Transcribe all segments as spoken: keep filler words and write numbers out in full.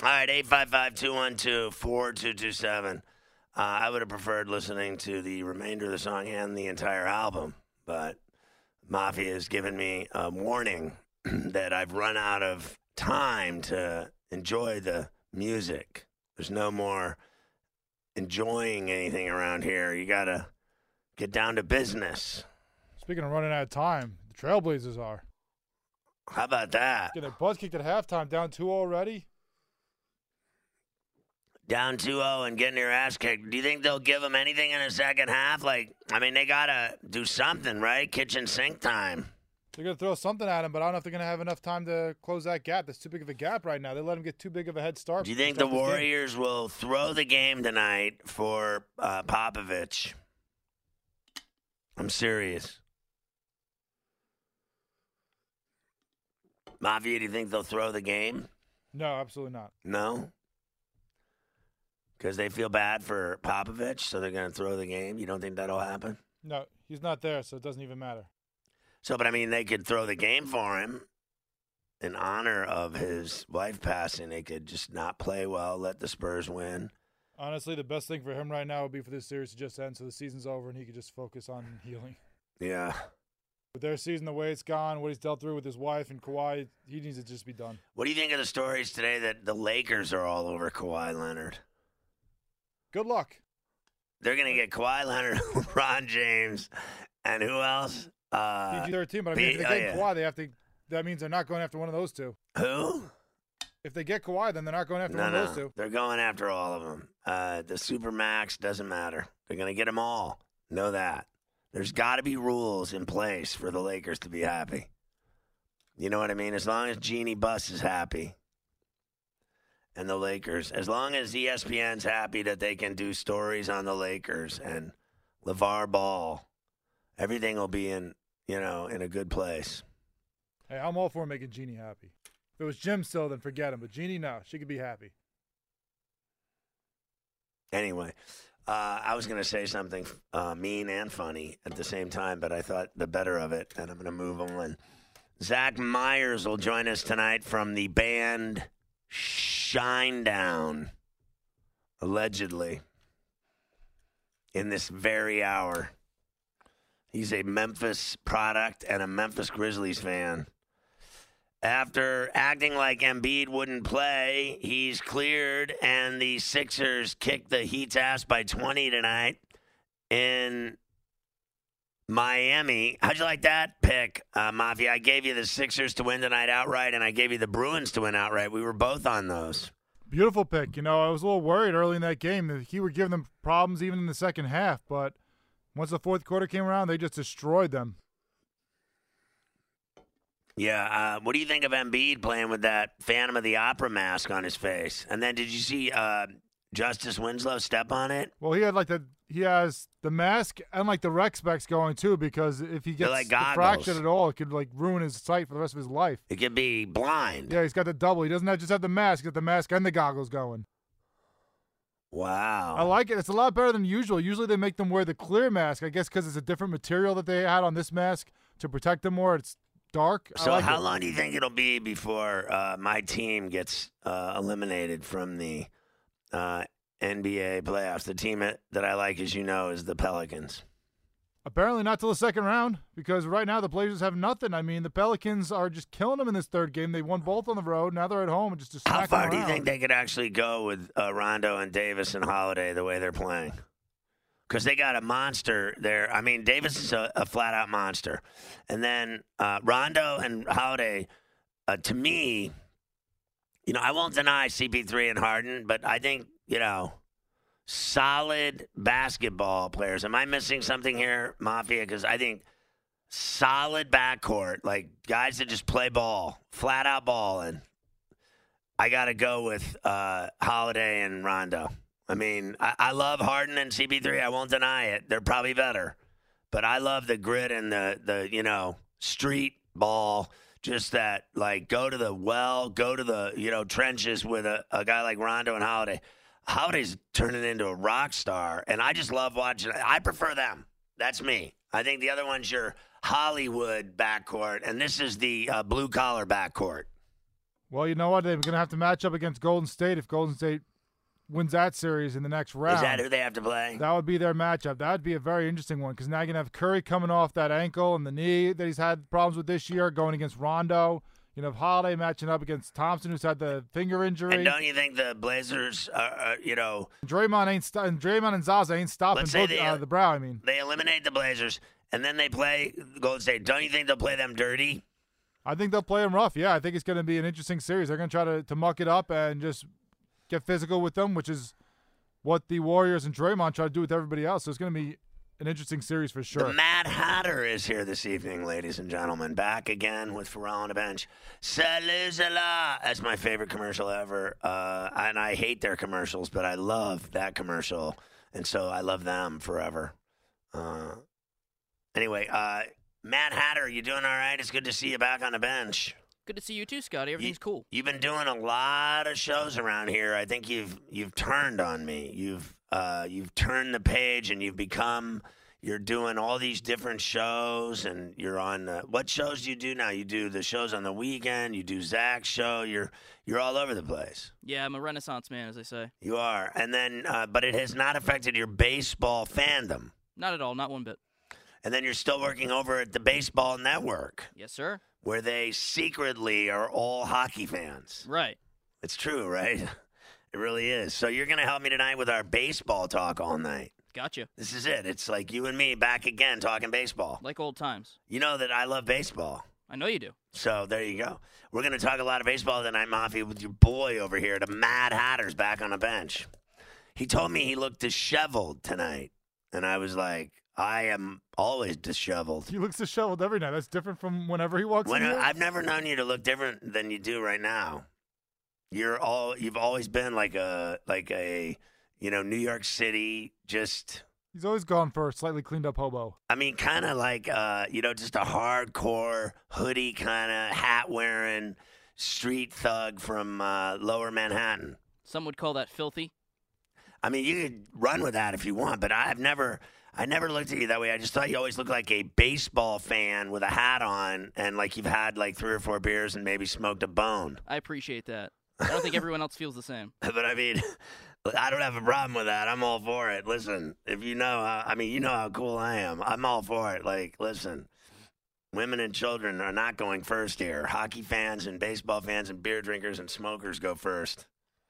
All right, eight five five, two one two, four two two seven. Uh, I would have preferred listening to the remainder of the song and the entire album, but Mafia has given me a warning that I've run out of time to enjoy the music. There's no more enjoying anything around here. You got to get down to business. Speaking of running out of time, the Trailblazers are. How about that? Get their butts kicked at halftime, down two already. Down two oh and getting your ass kicked. Do you think they'll give them anything in the second half? Like, I mean, they got to do something, right? Kitchen sink time. They're going to throw something at him, but I don't know if they're going to have enough time to close that gap. That's too big of a gap right now. They let him get too big of a head start. Do you think the Warriors will throw the game tonight for uh, Popovich? I'm serious. Mafia, do you think they'll throw the game? No, absolutely not. No? Because they feel bad for Popovich, so they're going to throw the game? You don't think that'll happen? No, he's not there, so it doesn't even matter. So, but I mean, they could throw the game for him in honor of his wife passing. They could just not play well, let the Spurs win. Honestly, the best thing for him right now would be for this series to just end so the season's over and he could just focus on healing. Yeah. With their season, the way it's gone, what he's dealt through with his wife and Kawhi, he needs to just be done. What do you think of the stories today that the Lakers are all over Kawhi Leonard? Good luck. They're going to get Kawhi Leonard, LeBron James, and who else? Uh, P G thirteen, but I mean, if they oh, get yeah. Kawhi, they have to. That means they're not going after one of those two. Who? If they get Kawhi, then they're not going after No, one no. of those two. They're going after all of them. Uh, the Supermax doesn't matter. They're going to get them all. Know that. There's got to be rules in place for the Lakers to be happy. You know what I mean? As long as Jeannie Buss is happy and the Lakers, as long as E S P N's happy that they can do stories on the Lakers and LeVar Ball, everything will be in, you know, in a good place. Hey, I'm all for making Jeannie happy. If it was Jim still, then forget him. But Jeannie, no, she could be happy. Anyway, uh, I was going to say something uh, mean and funny at the same time, but I thought the better of it, and I'm going to move on. Zach Myers will join us tonight from the band Shinedown, allegedly, in this very hour. He's a Memphis product and a Memphis Grizzlies fan. After acting like Embiid wouldn't play, he's cleared, and the Sixers kicked the Heat's ass by twenty tonight in Miami. How'd you like that pick, uh, Mafia? I gave you the Sixers to win tonight outright, and I gave you the Bruins to win outright. We were both on those. Beautiful pick. You know, I was a little worried early in that game that he would give them problems even in the second half, but once the fourth quarter came around, they just destroyed them. Yeah, uh, what do you think of Embiid playing with that Phantom of the Opera mask on his face? And then did you see uh, Justice Winslow step on it? Well, he had like the he has the mask and like the rec specs going too, because if he gets like fractured at all, it could like ruin his sight for the rest of his life. It could be blind. Yeah, he's got the double. He doesn't have, just have the mask; he's got the mask and the goggles going. Wow. I like it. It's a lot better than usual. Usually they make them wear the clear mask, I guess, because it's a different material that they had on this mask to protect them more. It's dark. So like how it. long do you think it'll be before uh, my team gets uh, eliminated from the uh, N B A playoffs? The team that I like, as you know, is the Pelicans. Apparently not till the second round, because right now the Blazers have nothing. I mean, the Pelicans are just killing them in this third game. They won both on the road. Now they're at home and just, just How far do you around. think they could actually go with uh, Rondo and Davis and Holiday the way they're playing? Because they got a monster there. I mean, Davis is a, a flat-out monster. And then uh, Rondo and Holiday, uh, to me, you know, I won't deny C P three and Harden, but I think, you know, solid basketball players. Am I missing something here, Mafia? Because I think solid backcourt, like guys that just play ball, flat-out ball, and I got to go with uh, Holiday and Rondo. I mean, I, I love Harden and C P three. I won't deny it. They're probably better. But I love the grit and the, the you know, street ball. Just that, like, go to the well, go to the, you know, trenches with a, a guy like Rondo and Holiday. Holiday's turning into a rock star, and I just love watching. I prefer them. That's me. I think the other one's your Hollywood backcourt, and this is the uh, blue-collar backcourt. Well, you know what? They're going to have to match up against Golden State if Golden State wins that series in the next round. Is that who they have to play? That would be their matchup. That would be a very interesting one because now you're going to have Curry coming off that ankle and the knee that he's had problems with this year going against Rondo. You know, Holiday matching up against Thompson, who's had the finger injury. And don't you think the Blazers are, are you know... Draymond ain't st- and Draymond and Zaza ain't stopping both, they, uh, the brow, I mean. They eliminate the Blazers, and then they play Golden State. Don't you think they'll play them dirty? I think they'll play them rough, yeah. I think it's going to be an interesting series. They're going to try to, to muck it up and just get physical with them, which is what the Warriors and Draymond try to do with everybody else. So it's going to be an interesting series for sure. The Mad Hatter is here this evening, ladies and gentlemen. Back again with Pharrell on the bench. Salut, salut. That's my favorite commercial ever. Uh, and I hate their commercials, but I love that commercial. And so I love them forever. Uh, anyway, uh, Mad Hatter, you doing all right? It's good to see you back on the bench. Good to see you too, Scotty. Everything's you, cool. You've been doing a lot of shows around here. I think you've you've turned on me. You've uh, you've turned the page and you've become. You're doing all these different shows, and you're on. Uh, what shows do you do now? You do the shows on the weekend. You do Zach's show. You're you're all over the place. Yeah, I'm a Renaissance man, as they say. You are, and then uh, but it has not affected your baseball fandom. Not at all. Not one bit. And then you're still working over at the Baseball Network. Yes, sir. Where they secretly are all hockey fans. Right. It's true, right? It really is. So you're going to help me tonight with our baseball talk all night. Gotcha. This is it. It's like you and me back again talking baseball. Like old times. You know that I love baseball. I know you do. So there you go. We're going to talk a lot of baseball tonight, Mafia, with your boy over here, the Mad Hatter's back on the bench. He told me he looked disheveled tonight. And I was like, I am always disheveled. He looks disheveled every night. That's different from whenever he walks when, in here. I've never known you to look different than you do right now. You're all you've always been like a like a you know New York City just. He's always gone for a slightly cleaned up hobo. I mean, kind of like uh, you know just a hardcore hoodie kind of hat wearing street thug from uh, Lower Manhattan. Some would call that filthy. I mean, you could run with that if you want, but I've never. I never looked at you that way. I just thought you always looked like a baseball fan with a hat on and like you've had like three or four beers and maybe smoked a bone. I appreciate that. I don't think everyone else feels the same. But I mean, I don't have a problem with that. I'm all for it. Listen, if you know, how, I mean, you know how cool I am. I'm all for it. Like, listen, women and children are not going first here. Hockey fans and baseball fans and beer drinkers and smokers go first.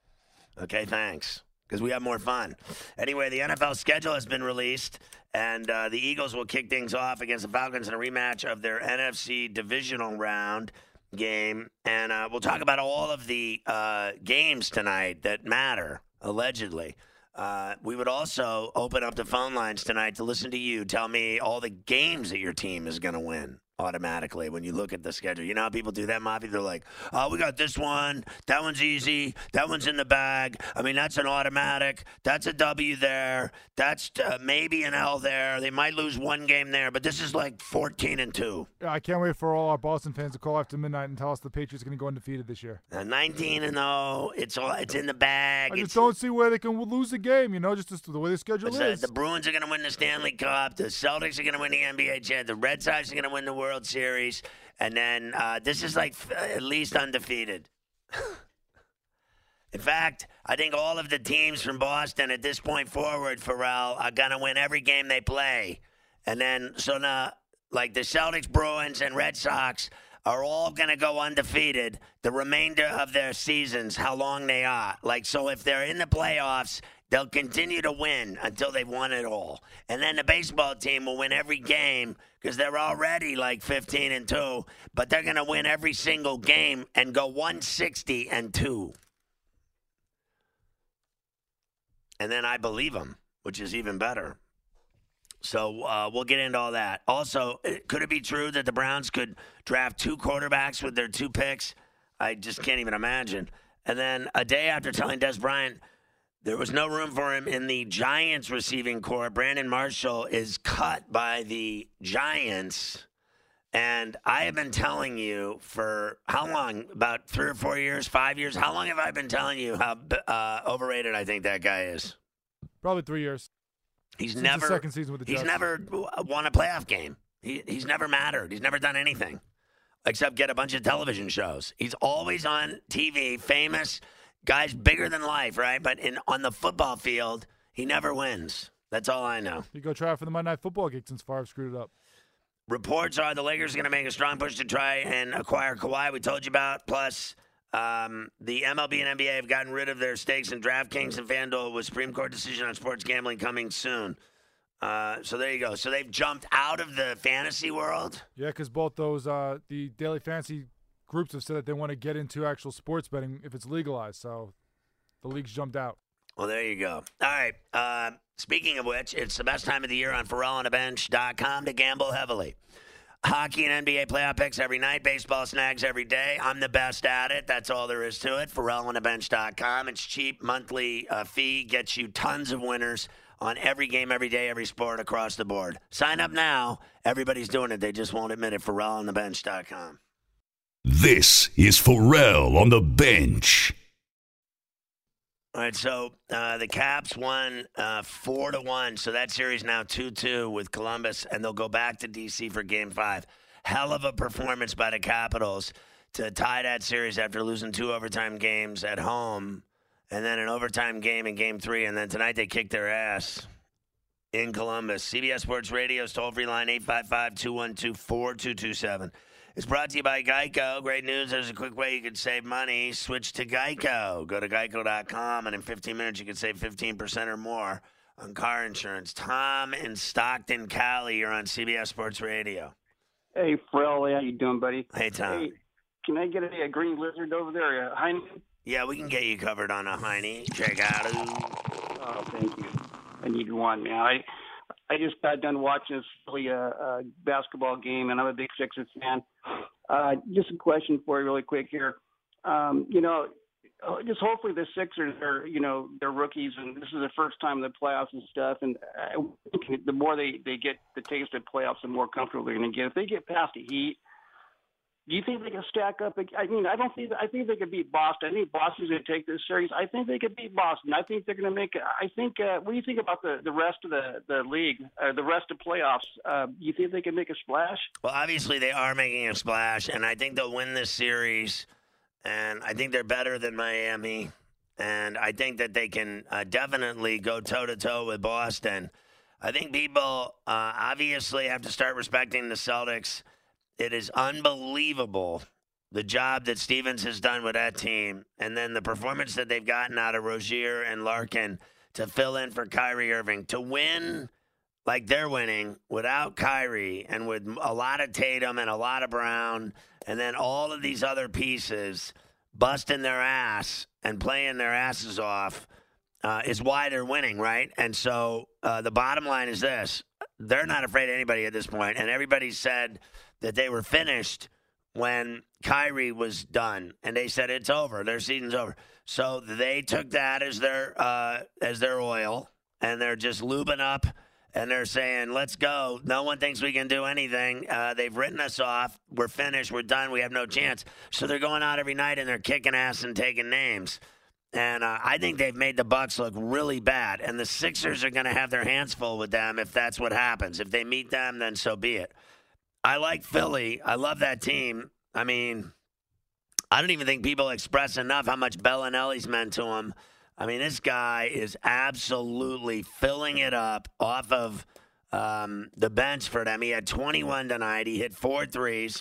Okay, thanks. Because we have more fun. Anyway, the N F L schedule has been released, and uh, the Eagles will kick things off against the Falcons in a rematch of their N F C divisional round game. And uh, we'll talk about all of the uh, games tonight that matter, allegedly. Uh, we would also open up the phone lines tonight to listen to you tell me all the games that your team is going to win automatically when you look at the schedule. You know how people do that, Mafia? They're like, oh, we got this one. That one's easy. That one's in the bag. I mean, that's an automatic. That's a W there. That's uh, maybe an L there. They might lose one game there, but this is like fourteen and two. I can't wait for all our Boston fans to call after midnight and tell us the Patriots are going to go undefeated this year. Uh, nineteen and oh. It's all. It's in the bag. I just it's, don't see where they can lose the game, you know, just the way the schedule uh, is. The Bruins are going to win the Stanley Cup. The Celtics are going to win the N B A championship. The Red Sox are going to win the World Series. And then uh, this is like f- at least undefeated. In fact, I think all of the teams from Boston at this point forward, Pharrell, are going to win every game they play. And then, so now, like the Celtics, Bruins, and Red Sox are all going to go undefeated the remainder of their seasons, how long they are. Like, so if they're in the playoffs, they'll continue to win until they've won it all. And then the baseball team will win every game because they're already like fifteen and two, but they're going to win every single game and go one sixty and two. And then I believe them, which is even better. So uh, we'll get into all that. Also, could it be true that the Browns could draft two quarterbacks with their two picks? I just can't even imagine. And then a day after telling Des Bryant there was no room for him in the Giants receiving corps, Brandon Marshall is cut by the Giants. And I have been telling you for how long? About three or four years, five years? How long have I been telling you how uh, overrated I think that guy is? Probably three years. He's Since never the second season with the Jets. He's never won a playoff game. He he's never mattered. He's never done anything. except get a bunch of television shows. He's always on T V, famous, guy's bigger than life, right? But in on the football field, he never wins. That's all I know. You go try out for the Monday Night Football gig since Favre screwed it up. Reports are the Lakers are going to make a strong push to try and acquire Kawhi, we told you about. Plus, um, the M L B and N B A have gotten rid of their stakes in DraftKings and FanDuel with Supreme Court decision on sports gambling coming soon. Uh, so there you go. So they've jumped out of the fantasy world. Yeah, because both those uh, the daily fantasy groups have said that they want to get into actual sports betting if it's legalized. So the league's jumped out. Well, there you go. All right. Uh, speaking of which, it's the best time of the year on Pharrell on the Bench dot com to gamble heavily. Hockey and N B A playoff picks every night, baseball snags every day. I'm the best at it. That's all there is to it. Pharrell on the Bench dot com. It's cheap, monthly uh, fee, gets you tons of winners on every game, every day, every sport across the board. Sign up now. Everybody's doing it. They just won't admit it. Pharrell on the Bench dot com. This is Pharrell on the Bench. All right, so uh, the Caps won uh, four to one, so that series now two two with Columbus, and they'll go back to D C for Game Five. Hell of a performance by the Capitals to tie that series after losing two overtime games at home, and then an overtime game in Game Three, and then tonight they kicked their ass in Columbus. C B S Sports Radio's toll-free line eight five five, two one two, four two two seven. It's brought to you by Geico. Great news. There's a quick way you can save money. Switch to Geico. Go to geico dot com, and in fifteen minutes, you can save fifteen percent or more on car insurance. Tom in Stockton, Cali, you're on C B S Sports Radio. Hey, Pharrell. How you doing, buddy? Hey, Tom. Hey, can I get a, a green lizard over there, a Heineken? Yeah, we can get you covered on a Heine. Check out. Oh, thank you. I need one, man. I I just got done watching this really, uh, uh, basketball game, and I'm a big Sixers fan. Uh, just a question for you really quick here. Um, you know, just hopefully the Sixers are, you know, they're rookies, and this is the first time in the playoffs and stuff. And I think the more they, they get the taste of playoffs, the more comfortable they're going to get. If they get past the Heat, do you think they can stack up? I mean, I don't think I think they could beat Boston. I think Boston's going to take this series. I think they could beat Boston. I think they're going to make it. I think. Uh, what do you think about the, the rest of the the league, uh, the rest of playoffs? Uh, you think they can make a splash? Well, obviously they are making a splash, and I think they'll win this series. And I think they're better than Miami, and I think that they can uh, definitely go toe to toe with Boston. I think people uh, obviously have to start respecting the Celtics. It is unbelievable the job that Stevens has done with that team, and then the performance that they've gotten out of Rozier and Larkin to fill in for Kyrie Irving. To win like they're winning without Kyrie and with a lot of Tatum and a lot of Brown and then all of these other pieces busting their ass and playing their asses off uh, is why they're winning, right? And so uh, the bottom line is this. They're not afraid of anybody at this point, and everybody said that they were finished when Kyrie was done, and they said it's over, their season's over. So they took that as their uh, as their oil, and they're just lubing up, and they're saying, let's go. No one thinks we can do anything. Uh, they've written us off. We're finished. We're done. We have no chance. So they're going out every night, and they're kicking ass and taking names. And uh, I think they've made the Bucks look really bad, and the Sixers are going to have their hands full with them if that's what happens. If they meet them, then so be it. I like Philly. I love that team. I mean, I don't even think people express enough how much Bellinelli's meant to him. I mean, this guy is absolutely filling it up off of um, the bench for them. He had twenty-one tonight. He hit four threes.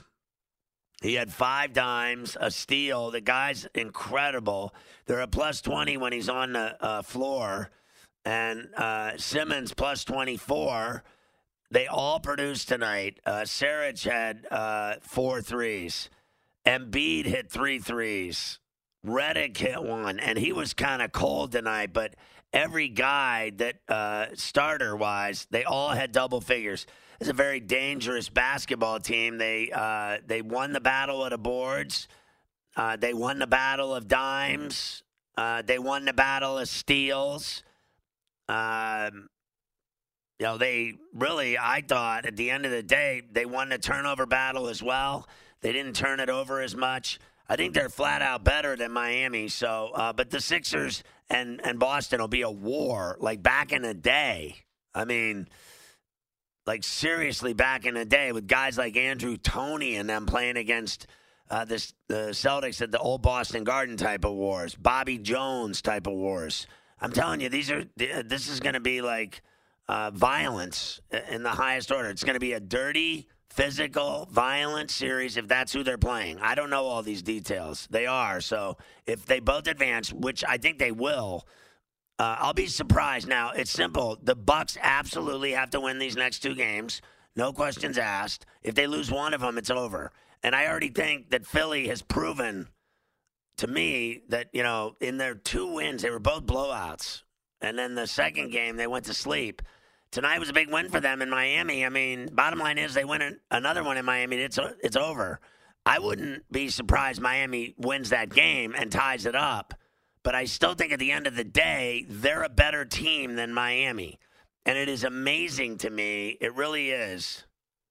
He had five dimes, a steal. The guy's incredible. They're a plus twenty when he's on the uh, floor. And uh, Simmons plus twenty-four. They all produced tonight. Uh, Saric had uh, four threes. Embiid hit three threes. Redick hit one, and he was kind of cold tonight. But every guy that uh, starter-wise, they all had double figures. It's a very dangerous basketball team. They uh, they won the battle of the boards. Uh, they won the battle of dimes. Uh, they won the battle of steals. Um, you know, they really, I thought, at the end of the day, they won the turnover battle as well. They didn't turn it over as much. I think they're flat out better than Miami. So, uh, but the Sixers and, and Boston will be a war like back in the day. I mean, like seriously back in the day with guys like Andrew Toney and them playing against uh, this, the Celtics at the old Boston Garden type of wars, Bobby Jones type of wars. I'm telling you, these are this is going to be like uh, violence in the highest order. It's going to be a dirty, physical, violent series if that's who they're playing. I don't know all these details. They are. So if they both advance, which I think they will, uh, I'll be surprised. Now, it's simple. The Bucks absolutely have to win these next two games. No questions asked. If they lose one of them, it's over. And I already think that Philly has proven to me that, you know, in their two wins, they were both blowouts. And then the second game, they went to sleep. Tonight was a big win for them in Miami. I mean, bottom line is they win another one in Miami. It's it's over. I wouldn't be surprised Miami wins that game and ties it up. But I still think at the end of the day, they're a better team than Miami. And it is amazing to me. It really is.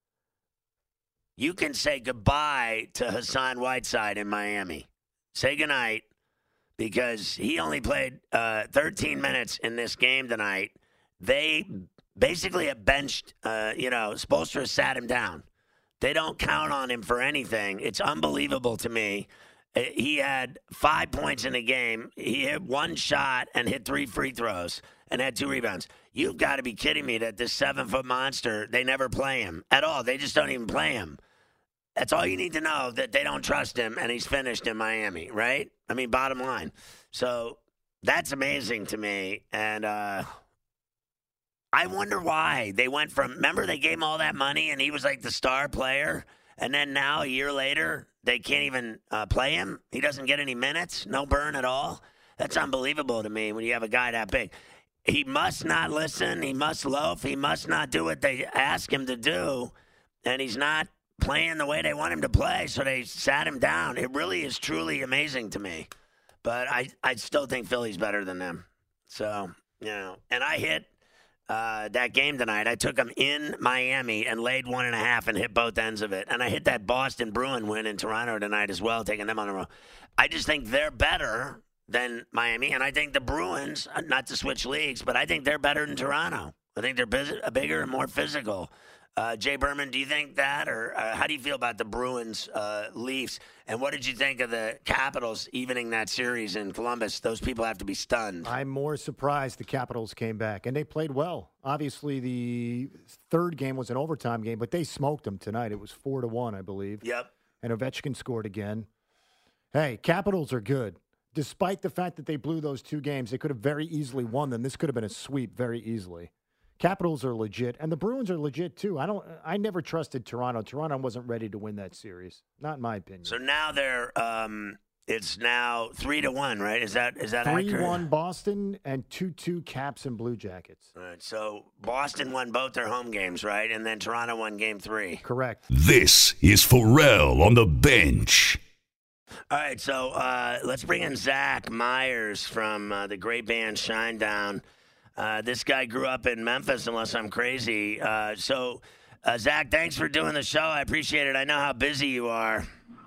You can say goodbye to Hassan Whiteside in Miami. Say goodnight, because he only played uh, thirteen minutes in this game tonight. They basically have benched, uh, you know, Spoelstra sat him down. They don't count on him for anything. It's unbelievable to me. He had five points in the game. He hit one shot and hit three free throws and had two rebounds. You've got to be kidding me that this seven-foot monster, they never play him at all. They just don't even play him. That's all you need to know, that they don't trust him, and he's finished in Miami, right? I mean, bottom line. So that's amazing to me, and uh, I wonder why they went from – remember they gave him all that money, and he was like the star player, and then now a year later they can't even uh, play him? He doesn't get any minutes, no burn at all? That's unbelievable to me when you have a guy that big. He must not listen. He must loaf. He must not do what they ask him to do, and he's not – playing the way they want him to play, so they sat him down. It really is truly amazing to me. But I, I still think Philly's better than them. So, you know, and I hit uh, that game tonight. I took them in Miami and laid one and a half and hit both ends of it. And I hit that Boston Bruin win in Toronto tonight as well, taking them on the road. I just think they're better than Miami, and I think the Bruins, not to switch leagues, but I think they're better than Toronto. I think they're bus- bigger and more physical. Uh, Jay Berman, do you think that, or uh, how do you feel about the Bruins, uh, Leafs, and what did you think of the Capitals evening that series in Columbus? Those people have to be stunned. I'm more surprised the Capitals came back, and they played well. Obviously, the third game was an overtime game, but they smoked them tonight. It was four to one, I believe. Yep. And Ovechkin scored again. Hey, Capitals are good. Despite the fact that they blew those two games, they could have very easily won them. This could have been a sweep very easily. Capitals are legit, and the Bruins are legit too. I don't. I never trusted Toronto. Toronto wasn't ready to win that series, not in my opinion. So now they're. Um, it's now three to one, right? Is that is that three accurate? one Boston and two two Caps and Blue Jackets. All right. So Boston won both their home games, right? And then Toronto won Game Three. Correct. This is Pharrell on the bench. All right. So uh, let's bring in Zach Myers from uh, the great band Shinedown. Uh, this guy grew up in Memphis, unless I'm crazy. Uh, so, uh, Zach, thanks for doing the show. I appreciate it. I know how busy you are.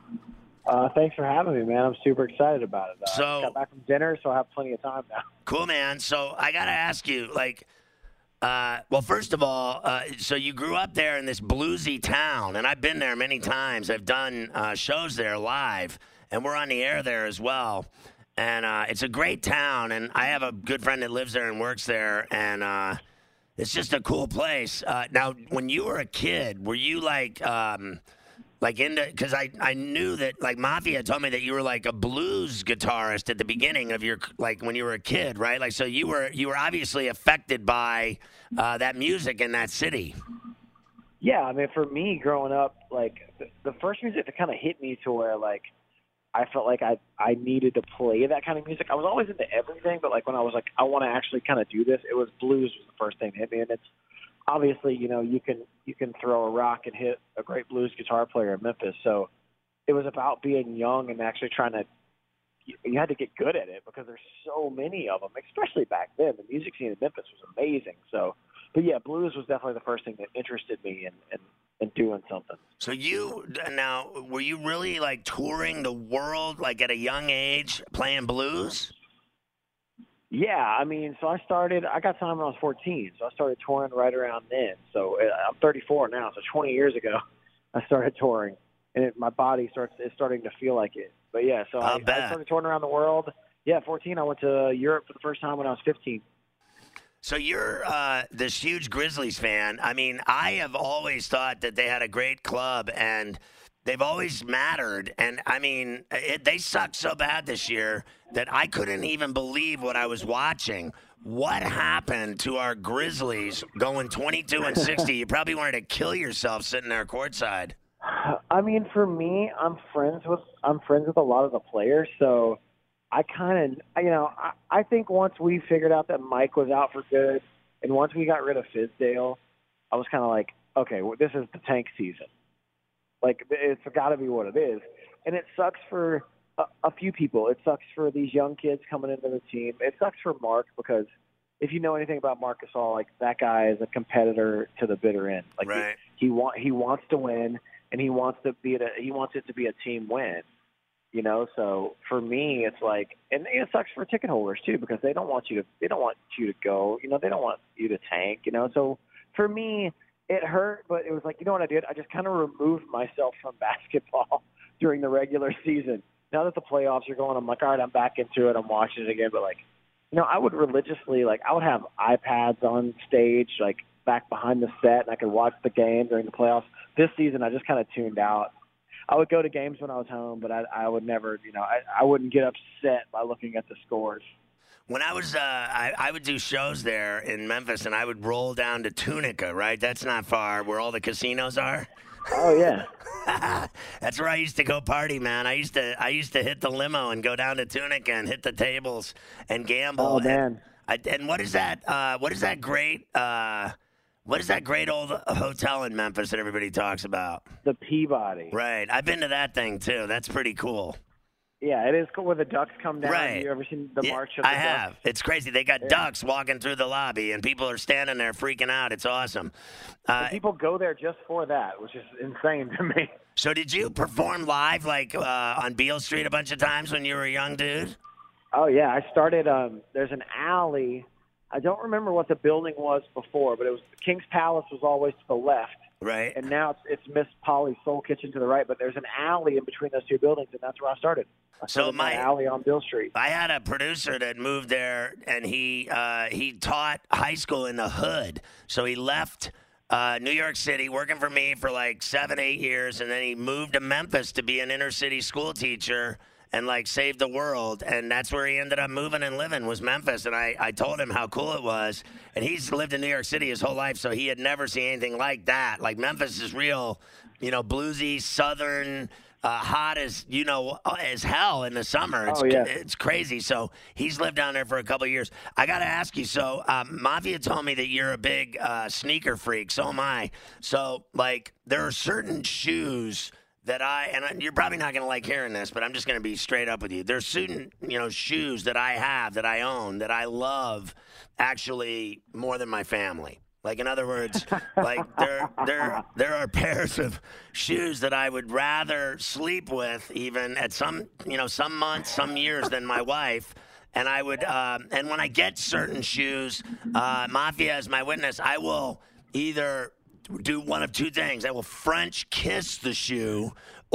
Uh, thanks for having me, man. I'm super excited about it. Uh, So- I got back from dinner, so I have plenty of time now. Cool, man. So I got to ask you, like, uh, well, first of all, uh, so you grew up there in this bluesy town, and I've been there many times. I've done uh, shows there live, and we're on the air there as well. And uh, it's a great town, and I have a good friend that lives there and works there, and uh, it's just a cool place. Uh, now, when you were a kid, were you like, um, like into? Because I, I knew that like Mafia told me that you were like a blues guitarist at the beginning of your like when you were a kid, right? Like so you were you were obviously affected by uh, that music in that city. Yeah, I mean, for me, growing up, like the, the first music that kind of hit me to where like I felt like I I needed to play that kind of music. I was always into everything, but like when I was like, I want to actually kind of do this, it was blues was the first thing that hit me. And it's obviously, you know, you can you can throw a rock and hit a great blues guitar player in Memphis. So it was about being young and actually trying to, you, you had to get good at it because there's so many of them, especially back then. The music scene in Memphis was amazing. So, but yeah, blues was definitely the first thing that interested me in, in, in doing something. So you now were you really like touring the world like at a young age playing blues? Yeah, I mean, so I started. I got signed when I was fourteen, so I started touring right around then. So uh, I'm thirty-four now, so twenty years ago, I started touring, and it, my body starts is starting to feel like it. But yeah, so I, I started touring around the world. Yeah, fourteen. I went to Europe for the first time when I was fifteen. So you're uh, this huge Grizzlies fan. I mean, I have always thought that they had a great club and they've always mattered. And, I mean, it, they sucked so bad this year that I couldn't even believe what I was watching. What happened to our Grizzlies going twenty-two and sixty? You probably wanted to kill yourself sitting there courtside. I mean, for me, I'm friends with I'm friends with a lot of the players, so I kind of, you know, I, I think once we figured out that Mike was out for good, and once we got rid of Fizdale, I was kind of like, okay, well, this is the tank season. Like, it's got to be what it is. And it sucks for a, a few people. It sucks for these young kids coming into the team. It sucks for Mark because if you know anything about Marc Gasol, like, that guy is a competitor to the bitter end. Like, right. he, he, want, he wants to win, and he wants to be a, he wants it to be a team win. You know, so for me, it's like, and it sucks for ticket holders too because they don't want you to, they don't want you to go. You know, they don't want you to tank. You know, so for me, it hurt, but it was like, you know what I did? I just kind of removed myself from basketball during the regular season. Now that the playoffs are going, I'm like, all right, I'm back into it. I'm watching it again, but like, you know, I would religiously, like, I would have iPads on stage, like back behind the set, and I could watch the game during the playoffs. This season, I just kind of tuned out. I would go to games when I was home, but I, I would never, you know, I, I wouldn't get upset by looking at the scores. When I was, uh, I, I would do shows there in Memphis, and I would roll down to Tunica, right? That's not far, where all the casinos are. Oh yeah, that's where I used to go party, man. I used to, I used to hit the limo and go down to Tunica and hit the tables and gamble. Oh man! And, I, and what is that? Uh, what is that great? Uh, What is that great old hotel in Memphis that everybody talks about? The Peabody. Right. I've been to that thing, too. That's pretty cool. Yeah, it is cool where the ducks come down. Right. Have you ever seen the yeah, March of the I Ducks? have. It's crazy. They got yeah. ducks walking through the lobby, and people are standing there freaking out. It's awesome. Uh, people go there just for that, which is insane to me. So did you perform live, like, uh, on Beale Street a bunch of times when you were a young dude? Oh, yeah. I started um, – there's an alley – I don't remember what the building was before, but it was King's Palace was always to the left. Right. And now it's, it's Miss Polly's Soul Kitchen to the right, but there's an alley in between those two buildings, and that's where I started. I started so my alley on Beale Street. I had a producer that moved there, and he uh, he taught high school in the hood. So he left uh, New York City, working for me for like seven, eight years, and then he moved to Memphis to be an inner city school teacher and, like, save the world. And that's where he ended up moving and living, was Memphis. And I, I told him how cool it was. And he's lived in New York City his whole life, so he had never seen anything like that. Like, Memphis is real, you know, bluesy, southern, uh, hot as, you know, as hell in the summer. It's, oh, yeah. it's crazy. So he's lived down there for a couple of years. I got to ask you, so um, Mafia told me that you're a big uh, sneaker freak. So am I. So, like, there are certain shoes that I, and you're probably not going to like hearing this, but I'm just going to be straight up with you. There's certain, you know, shoes that I have, that I own, that I love actually more than my family. Like, in other words, like there, there, there are pairs of shoes that I would rather sleep with, even at some, you know, some months, some years, than my wife. And I would, um, and when I get certain shoes, uh, Mafia is my witness. I will either do one of two things. I will French kiss the shoe,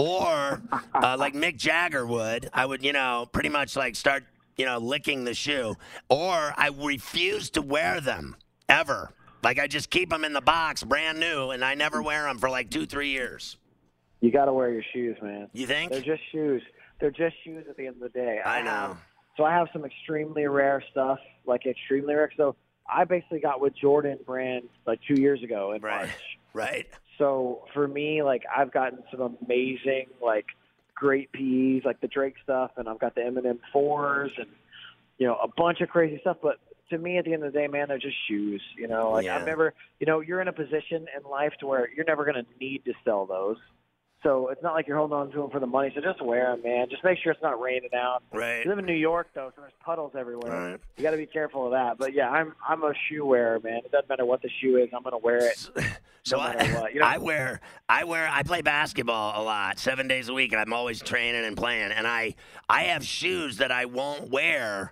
or uh, like Mick Jagger would, I would, you know, pretty much like start, you know, licking the shoe, or I refuse to wear them ever. Like, I just keep them in the box, brand new, and I never wear them for like two, three years. You got to wear your shoes, man. You think? They're just shoes. They're just shoes at the end of the day. I, I know. Have, so I have some extremely rare stuff, like extremely rare. So I basically got with Jordan brand like two years ago in Right. March. Right. So for me, like, I've gotten some amazing, like, great P Es, like the Drake stuff, and I've got the Eminem fours and, you know, a bunch of crazy stuff. But to me, at the end of the day, man, they're just shoes. You know, like, Yeah. I've never, you know, you're in a position in life to where you're never going to need to sell those. So it's not like you're holding on to them for the money. So just wear them, man. Just make sure it's not raining out. Right. You live in New York, though, so there's puddles everywhere. Right. You got to be careful of that. But yeah, I'm I'm a shoe wearer, man. It doesn't matter what the shoe is. I'm going to wear it. So no I, matter what. You know, I wear, I wear, I play basketball a lot, seven days a week, and I'm always training and playing. And I, I have shoes that I won't wear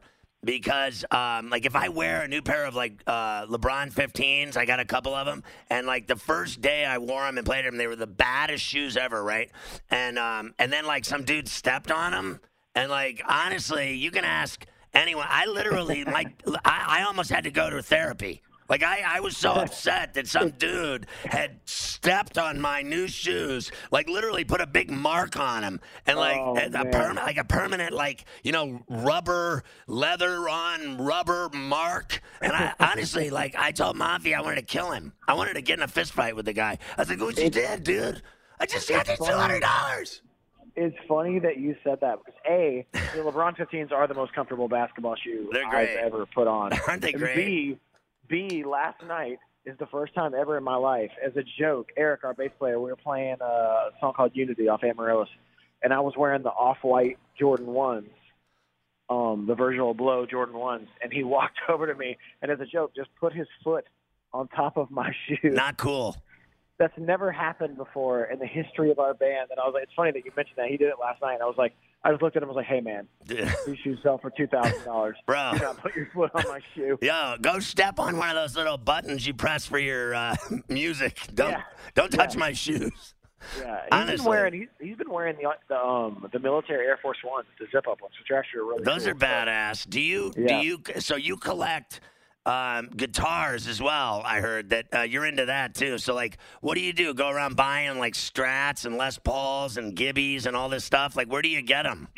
because, um, like, if I wear a new pair of, like, uh, LeBron fifteens, I got a couple of them, and, like, the first day I wore them and played them, they were the baddest shoes ever, right? And um, and then, like, some dude stepped on them, and, like, honestly, you can ask anyone. I literally, like, I, I almost had to go to therapy. Like, I, I was so upset that some dude had stepped on my new shoes, like literally put a big mark on them, and like Oh, a, a man. perma- like a permanent, like, you know, rubber, leather on rubber mark. And I honestly, like, I told Mafia I wanted to kill him. I wanted to get in a fist fight with the guy. I was like, what you did, dude? I just got this two hundred dollars. It's funny that you said that because A, the LeBron fifteens are the most comfortable basketball shoe They're I've great. ever put on. Aren't they And great? B, B, last night is the first time ever in my life, as a joke, Eric, our bass player, we were playing a song called Unity off Amaryllis, and I was wearing the off-white Jordan ones, um, the Virgil Abloh Jordan ones, and he walked over to me, and as a joke, just put his foot on top of my shoe. Not cool. That's never happened before in the history of our band. And I was like, it's funny that you mentioned that. He did it last night. And I was like, I just looked at him and was like, hey, man, these shoes sell for two thousand dollars. Bro. Do not put your foot on my shoe. Yo, go step on one of those little buttons you press for your uh, music. Don't Yeah. don't touch Yeah. my shoes. Yeah, he's Honestly. been wearing he's, he's been wearing the the um the military Air Force Ones, the zip up ones, which are actually really Those cool. are badass. Do you Yeah. do you so you collect um, guitars as well? I heard that uh, you're into that too. So like, what do you do? Go around buying like Strats and Les Pauls and Gibbies and all this stuff? Like, where do you get them?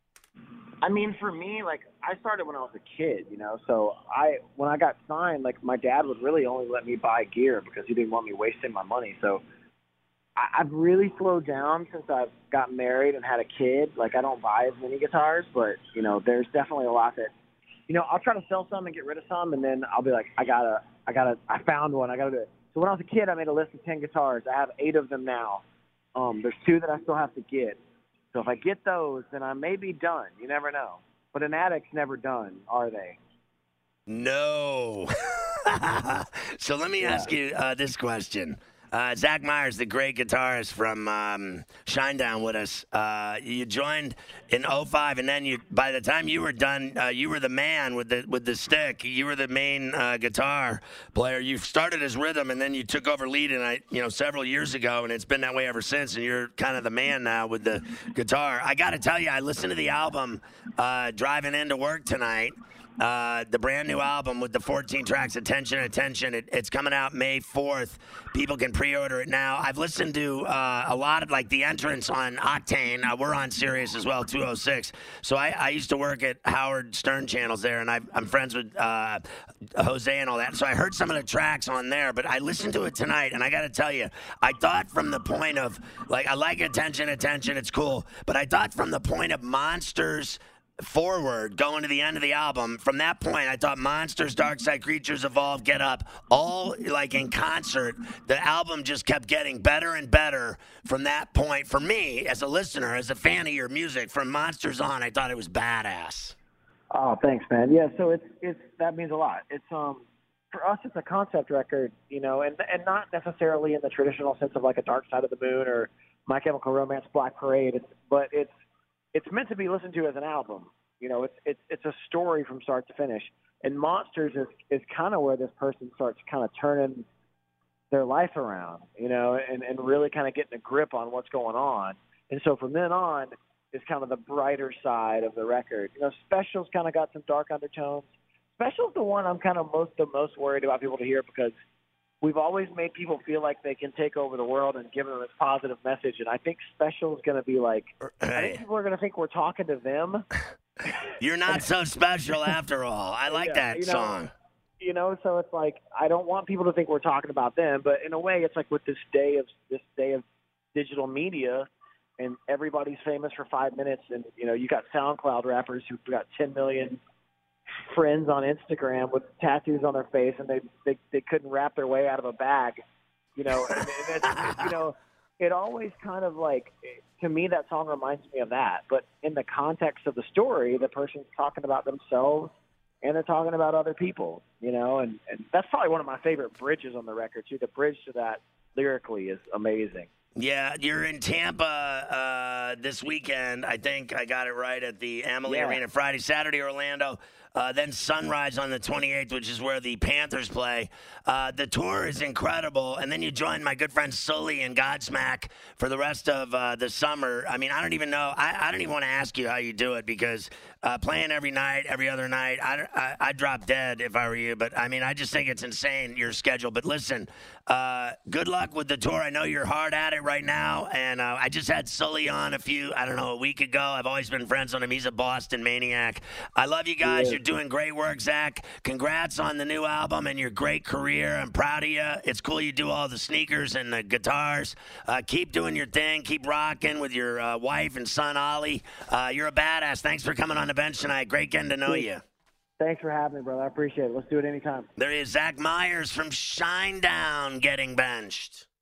I mean, for me, like I started when I was a kid, you know. So I when I got signed, like my dad would really only let me buy gear because he didn't want me wasting my money. So I, I've really slowed down since I've gotten married and had a kid. Like I don't buy as many guitars, but you know, there's definitely a lot that, you know, I'll try to sell some and get rid of some, and then I'll be like, I gotta, I gotta, I found one, I gotta do it. So when I was a kid, I made a list of ten guitars. I have eight of them now. Um, there's two that I still have to get. So if I get those, then I may be done. You never know. But an addict's never done, are they? No. So let me Yeah. ask you uh, this question. Uh, Zach Myers, the great guitarist from um, Shinedown with us, uh, you joined in oh five, and then you, by the time you were done, uh, you were the man with the with the stick. You were the main uh, guitar player. You started as rhythm, and then you took over lead, and I, you know, several years ago, and it's been that way ever since. And you're kind of the man now with the guitar. I got to tell you, I listened to the album uh, driving into work tonight. Uh, the brand new album with the fourteen tracks, Attention, Attention. It, it's coming out May fourth. People can pre-order it now. I've listened to uh, a lot of, like, the entrance on Octane. Uh, we're on Sirius as well, two oh six. So I, I used to work at Howard Stern channels there, and I, I'm friends with uh, Jose and all that. So I heard some of the tracks on there, but I listened to it tonight, and I got to tell you, I thought from the point of, like, I like Attention, Attention. It's cool. But I thought from the point of Monsters forward, going to the end of the album, from that point, I thought Monsters, Dark Side Creatures, Evolve, Get Up, all like in concert. The album just kept getting better and better from that point. For me, as a listener, as a fan of your music, from Monsters on, I thought it was badass. Oh, thanks, man. Yeah, so it's it's that means a lot. It's um for us, it's a concept record, you know, and and not necessarily in the traditional sense of like a Dark Side of the Moon or My Chemical Romance, Black Parade. It's, but it's it's meant to be listened to as an album. You know, it's it's it's a story from start to finish. And Monsters is is kind of where this person starts kind of turning their life around, you know, and, and really kind of getting a grip on what's going on. And so from then on is kind of the brighter side of the record. You know, Special's kind of got some dark undertones. Special's the one I'm kind of most the most worried about people to hear because we've always made people feel like they can take over the world and give them this positive message. And I think Special is going to be like, I think Hey, people are going to think we're talking to them. you're not so special after all. I like Yeah, that you know, song. You know, so it's like, I don't want people to think we're talking about them, but in a way it's like with this day of this day of digital media and everybody's famous for five minutes. And, you know, you got SoundCloud rappers who've got ten million friends on Instagram with tattoos on their face, and they they, they couldn't wrap their way out of a bag, you know. And, and it's, it's, you know, it always kind of like, to me, that song reminds me of that. But in the context of the story, the person's talking about themselves and they're talking about other people, you know. And, and that's probably one of my favorite bridges on the record too. The bridge to that lyrically is amazing. Yeah, you're in Tampa uh, this weekend. I think I got it right at the Amalie Yeah. Arena. Friday, Saturday, Orlando. Uh, then Sunrise on the twenty-eighth, which is where the Panthers play. Uh, the tour is incredible. And then you join my good friend Sully and Godsmack for the rest of uh, the summer. I mean, I don't even know. I, I don't even want to ask you how you do it because uh, playing every night, every other night, I, I, I'd drop dead if I were you. But, I mean, I just think it's insane, your schedule. But listen, uh, good luck with the tour. I know you're hard at it right now. And uh, I just had Sully on a few, I don't know, a week ago. I've always been friends with him. He's a Boston maniac. I love you guys. Yeah. You're doing great work, Zach. Congrats on the new album and your great career. I'm proud of you. It's cool you do all the sneakers and the guitars. Uh, keep doing your thing. Keep rocking with your uh, wife and son, Ollie. Uh, you're a badass. Thanks for coming on the bench tonight. Great getting to know you. Thanks for having me, brother. I appreciate it. Let's do it anytime. There is Zach Myers from Shinedown getting benched.